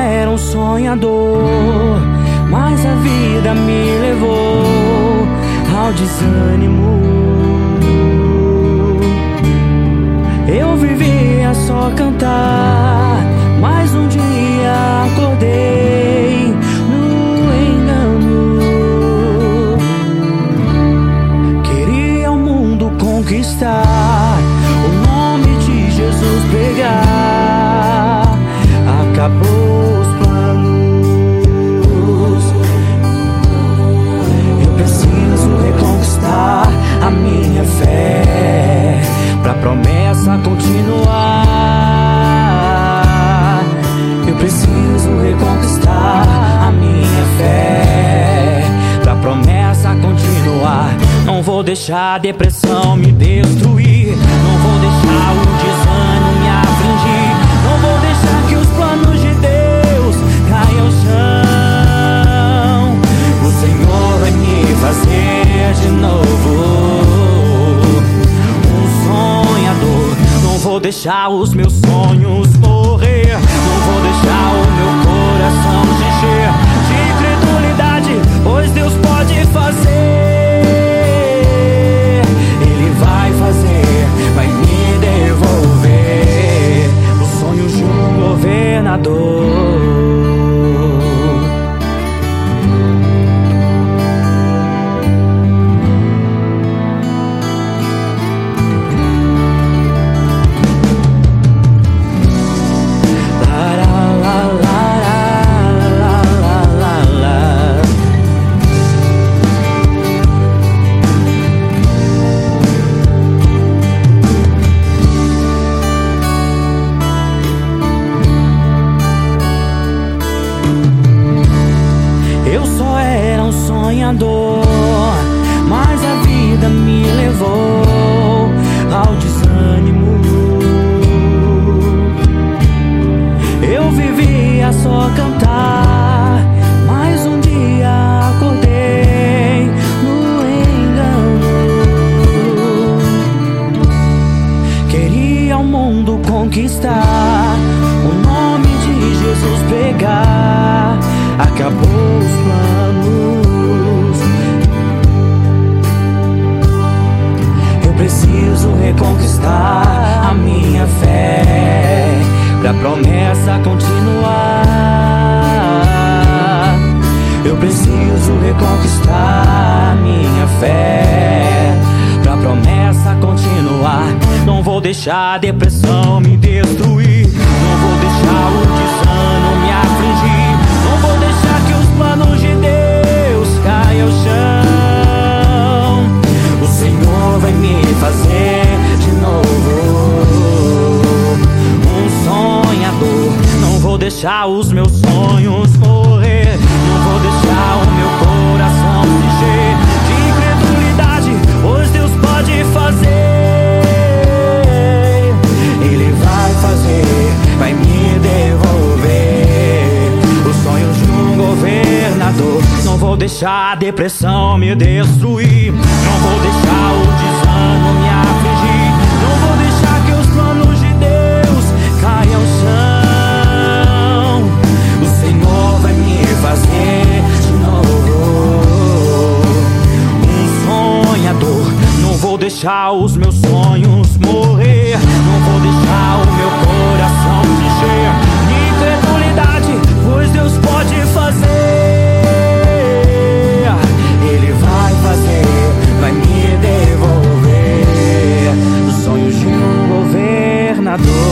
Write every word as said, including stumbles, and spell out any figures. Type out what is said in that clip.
era um sonhador, mas a vida me levou ao desânimo. Eu vivia só cantar, mas um dia acordei no engano. Queria o mundo conquistar, o nome de Jesus pregar. Acabou os planos. Eu preciso reconquistar a minha fé pra promessa continuar. Eu preciso reconquistar a minha fé pra promessa continuar. Não vou deixar a depressão me destruir, não vou deixar o desânimo me afligir, não vou deixar que os planos de Deus caiam ao chão. O Senhor vai me fazer de novo um sonhador. Não vou deixar os meus sonhos morrer, não vou deixar o meu coração se encher de incredulidade, pois Deus pode fazer. Ele vai fazer, vai me devolver os sonhos de um governador. Eu só era um sonhador, mas a vida me levou ao desânimo. Eu vivia só cantar, mas um dia acordei no engano. Queria o mundo conquistar, o nome de Jesus pregar. Acabou os planos. Eu preciso reconquistar a minha fé pra promessa continuar. Eu preciso reconquistar a minha fé pra promessa continuar. Não vou deixar a depressão me destruir, não vou deixar o desânimo me afligir, não vou deixar que os planos de Deus caiam ao chão. O Senhor vai me fazer de novo um sonhador. Não vou deixar os meus sonhos morrer, não vou deixar o meu coração se encher de incredulidade, pois Deus pode fazer. Ele vai fazer, vai me devolver os sonhos de um governador. Não vou deixar a depressão me destruir, não vou deixar o desânimo me afligir, não vou deixar que os planos de Deus caiam ao chão. O Senhor vai me fazer de novo um sonhador. Não vou deixar os meus sonhos morrer, não vou deixar o meu coração se encher de incredulidade, pois Deus pode fazer. Ele vai fazer, vai me devolver os sonhos de um governador.